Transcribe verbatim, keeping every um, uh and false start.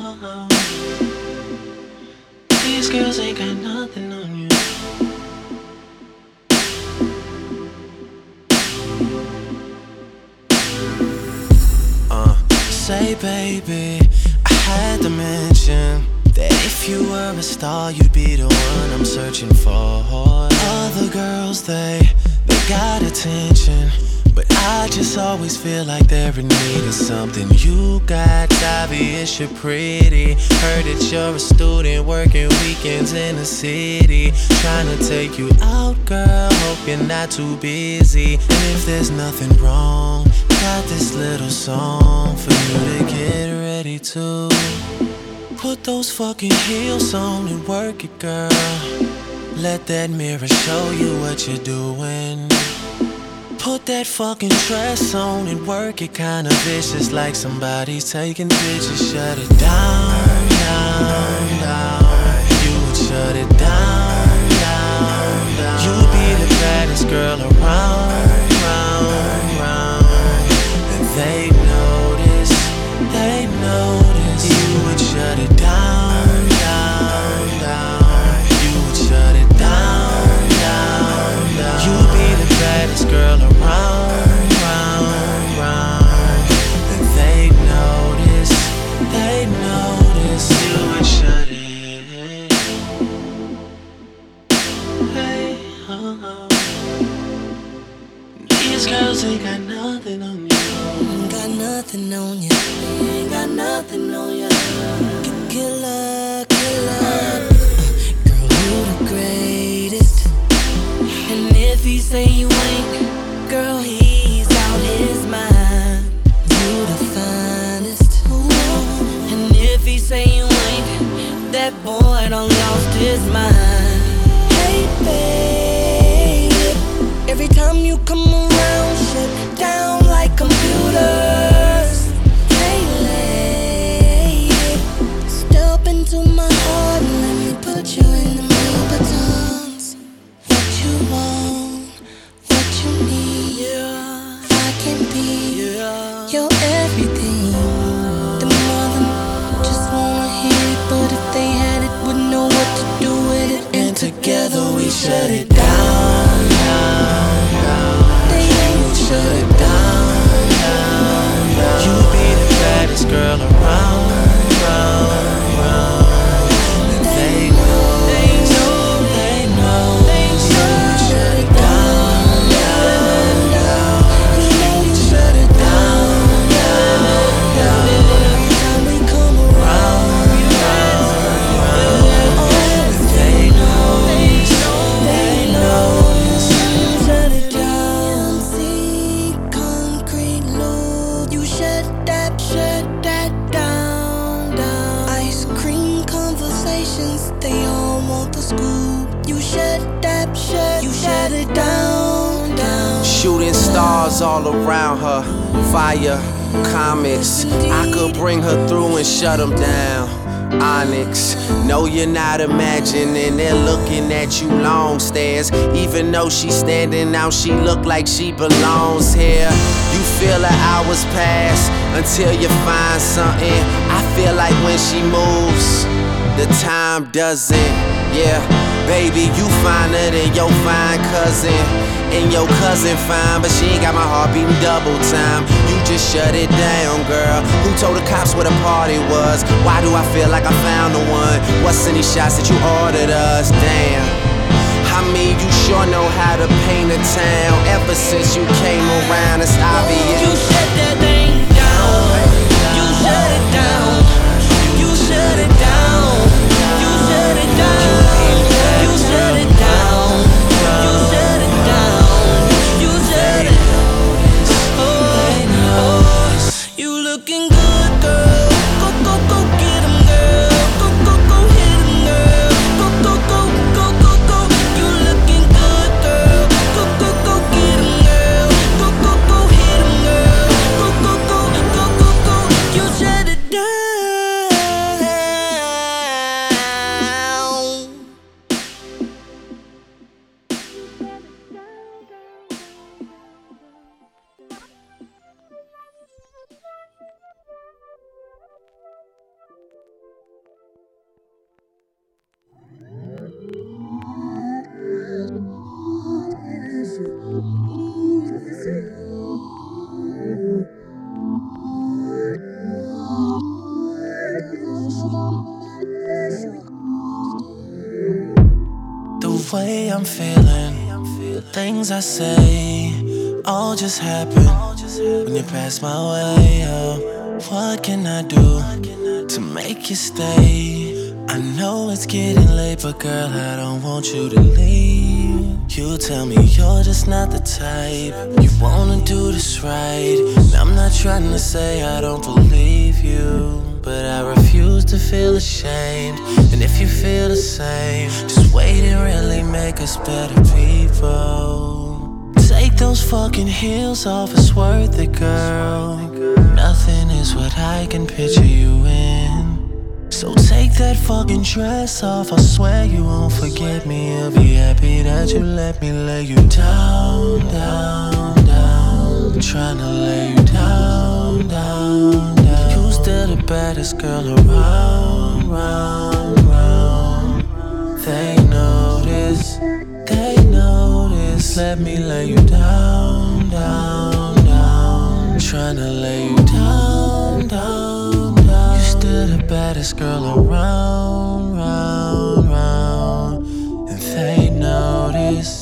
oh. These girls ain't got nothing on you. Uh, say baby, I had to mention that if you were a star, you'd be the one I'm searching for. Other girls, they, they got attention, but I just always feel like they're in need of something you got. It's obvious you're pretty. Heard that you're a student working weekends in the city. Trying to take you out, girl, hope you're not too busy. And if there's nothing wrong, got this little song for you to get ready to. Put those fucking heels on and work it, girl. Let that mirror show you what you're doing. Put that fucking dress on and work it kinda vicious, like somebody's taking pictures. Shut it down, down, down. You would shut it down, down, down. You'd be the baddest girl around, round, round. And they notice, they notice. You would shut it down, down, down. You would shut it down, down, down. You'd be the baddest girl around, round, round. And they notice, they notice. You would shut it. Hey, oh, oh. These girls ain't got nothing on you. Ain't got nothing on you. Ain't got nothing on you. Killer, killer. Girl, you the greatest. And if he say you ain't, girl, he's out his mind. You the finest. And if he say you ain't, that boy done lost his mind. Hey, baby, every time you come around, shut down like computers. Hey, lady, step into my heart and let me put you in the Louboutins. What you want, what you need, yeah. I can be, yeah, your everything. The mother just wanna hear it, but if they had it, wouldn't know what to do with it. And together we shut it down, down, down. They ain't shut it down, down, down. You be the baddest girl around, round, round. And they know, they know, they know. You would shut it down, down, down. You would shut it down, down, down. Every time we come around, And they know, they know. shut it down. See, concrete loop. You shut that, shut that down, down. Ice cream conversations, they all want the scoop. You shut that, shut, you shut it down, down. Shooting stars all around her. Fire, comets. I could bring her through and shut them down. Onyx, no, you're not imagining. They're looking at you long stares. Even though she's standing out, she look like she belongs here. You feel her hours pass until you find something. I feel like when she moves, the time doesn't. Yeah, baby, you finer than your fine cousin. And your cousin fine, but she ain't got my heart beating double time. You just shut it down, girl. Who told the cops where the party was? Why do I feel like I found the one? What's in these shots that you ordered us? Damn, I mean, you sure know how to paint a town. Ever since you came around, it's obvious. You shut that thing down. You shut it down. You shut it down. You shut it down. You shut it down. You shut it down. You shut it. Oh, oh, you looking good, girl. Go, go, go, get 'em, girl. Go, go, go, hit 'em, girl. Go, go, go, go, go, go. You looking good, girl. Go, go, go, get 'em, girl. Go, go, go, hit 'em, girl. way I'm feeling, the things I say, all just happen when you pass my way. Oh, what can I do to make you stay? I know it's getting late, but girl, I don't want you to leave. You tell me you're just not the type, you wanna do this right. And I'm not trying to say I don't believe you, but I refuse to feel ashamed. And if you feel the same, just wait and really make us better people. Take those fucking heels off, it's worth it, girl. Nothing is what I can picture you in. So take that fucking dress off, I swear you won't forget me. I'll be happy that you let me lay you down, down, down. I'm tryna lay you down, down, down. You still the baddest girl around, round, round. They notice, they notice. Let me lay you down, down, down. I'm tryna lay you down, down, down. You still the baddest girl around, round, round. And they notice.